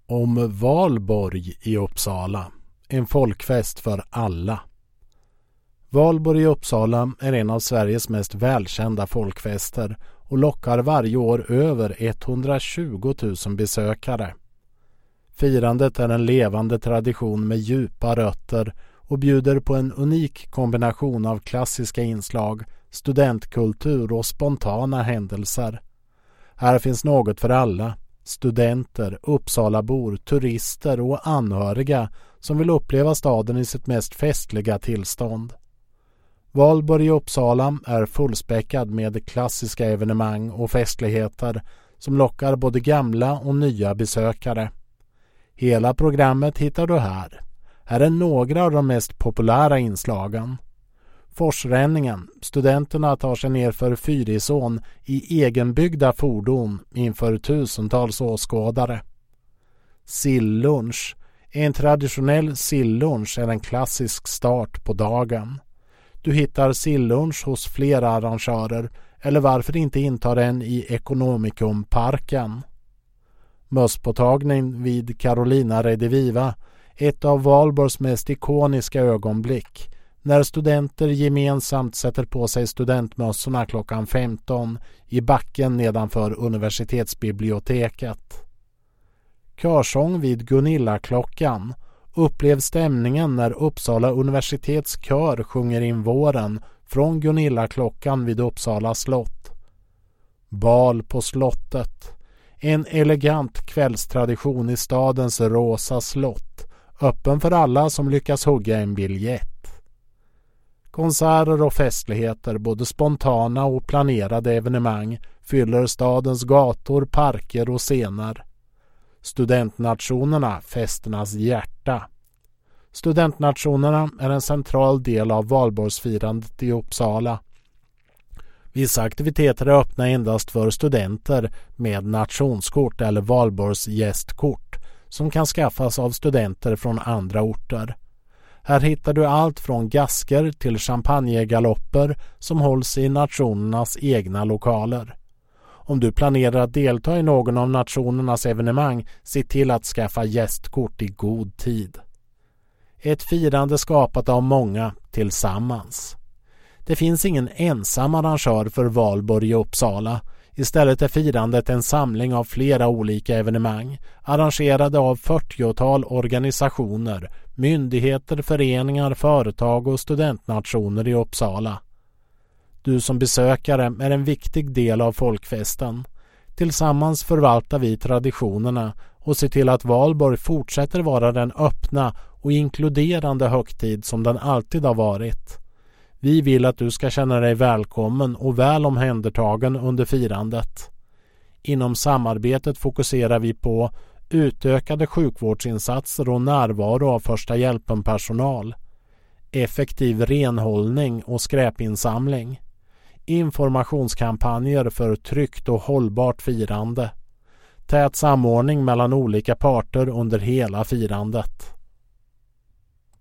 Om Valborg i Uppsala, en folkfest för alla. Valborg i Uppsala är en av Sveriges mest välkända folkfester och lockar varje år över 120 000 besökare. Firandet är en levande tradition med djupa rötter och bjuder på en unik kombination av klassiska inslag, studentkultur och spontana händelser. Här finns något för alla. Studenter, Uppsalabor, turister och anhöriga som vill uppleva staden i sitt mest festliga tillstånd. Valborg i Uppsala är fullspäckad med klassiska evenemang och festligheter som lockar både gamla och nya besökare. Hela programmet hittar du här. Här är några av de mest populära inslagen. Forsränningen. Studenterna tar sig ner för Fyrisån i egenbyggda fordon inför tusentals åskådare. Sillunch. En traditionell sillunch är en klassisk start på dagen. Du hittar sillunch hos flera arrangörer eller varför inte inta den i Ekonomikumparken. Mösspåtagning vid Carolina Rediviva. Ett av Valborgs mest ikoniska ögonblick. När studenter gemensamt sätter på sig studentmössorna klockan 15 i backen nedanför universitetsbiblioteket. Körsång vid Gunilla-klockan. Upplev stämningen när Uppsala universitets kör sjunger in våren från Gunilla-klockan vid Uppsala slott. Bal på slottet. En elegant kvällstradition i stadens rosa slott. Öppen för alla som lyckas hugga en biljett. Konserter och festligheter, både spontana och planerade evenemang, fyller stadens gator, parker och scener. Studentnationerna, festernas hjärta. Studentnationerna är en central del av valborgsfirandet i Uppsala. Vissa aktiviteter är öppna endast för studenter med nationskort eller valborgsgästkort som kan skaffas av studenter från andra orter. Här hittar du allt från gasker till champagnegalopper som hålls i nationernas egna lokaler. Om du planerar att delta i någon av nationernas evenemang, se till att skaffa gästkort i god tid. Ett firande skapat av många tillsammans. Det finns ingen ensam arrangör för Valborg i Uppsala. Istället är firandet en samling av flera olika evenemang arrangerade av 40-tal organisationer, myndigheter, föreningar, företag och studentnationer i Uppsala. Du som besökare är en viktig del av folkfesten. Tillsammans förvaltar vi traditionerna och ser till att Valborg fortsätter vara den öppna och inkluderande högtid som den alltid har varit. Vi vill att du ska känna dig välkommen och väl omhändertagen under firandet. Inom samarbetet fokuserar vi på utökade sjukvårdsinsatser och närvaro av första hjälpen-personal, effektiv renhållning och skräpinsamling, informationskampanjer för tryggt och hållbart firande, tät samordning mellan olika parter under hela firandet.